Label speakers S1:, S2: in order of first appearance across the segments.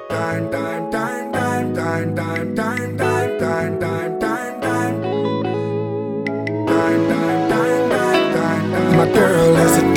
S1: Dime, dime, dime, dime, dime, dime, dime, dime, dime, dime, dime, dime. Dime, dime, dime, dime, dime, dime. My girl is a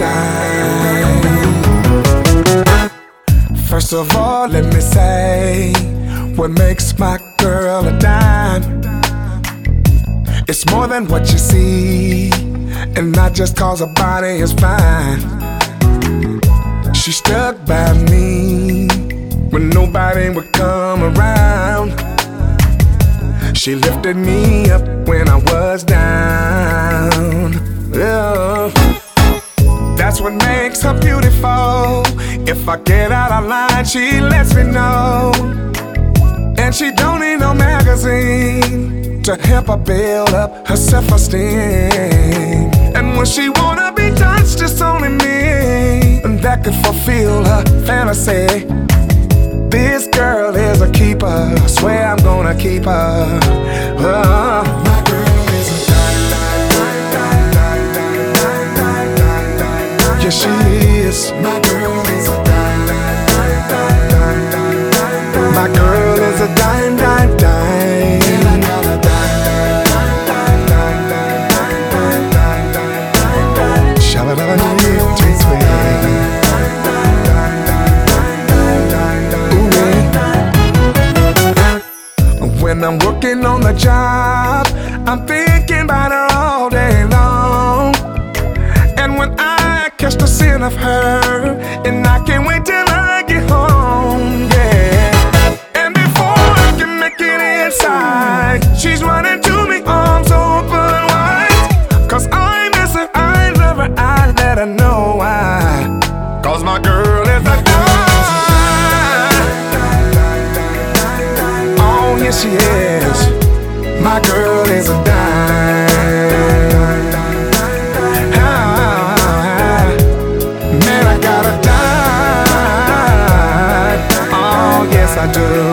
S1: dime. First of all, let me say what makes my girl a dime. It's more than what you see, and not just cause her body is fine. She stuck by me when nobody would come around. She lifted me up when I was down. Yeah. That's what makes her beautiful. If I get out of line, she lets me know. And she don't need no magazine to help her build up her self-esteem. And when she wanna be touched, it's only me, and that could fulfill her fantasy. This girl is a keeper, I swear I'm gonna keep her. My girl is a dime, dime, dime, dime, dime, dime, dime, dime, dime. Yes, she is. My girl is a dime, dime, dime, dime, dime, dime, dime. My girl is a dime, dime, dime. And I got a dime, dime, dime, dime, dime, dime, dime, dime, dime, dime. Shabba-dabba-dee, sweet. When I'm working on the job, I'm thinking about her all day long. And when I catch the scent of her, and I can't wait till I get home, yeah. And before I can make it inside, she's running to me, arms open wide. Cause I miss her, I love her, I let her know why. Cause my girl is a dime. Oh, yes she is. My girl is a dime. Ah, man, I got a dime. Oh, yes I do.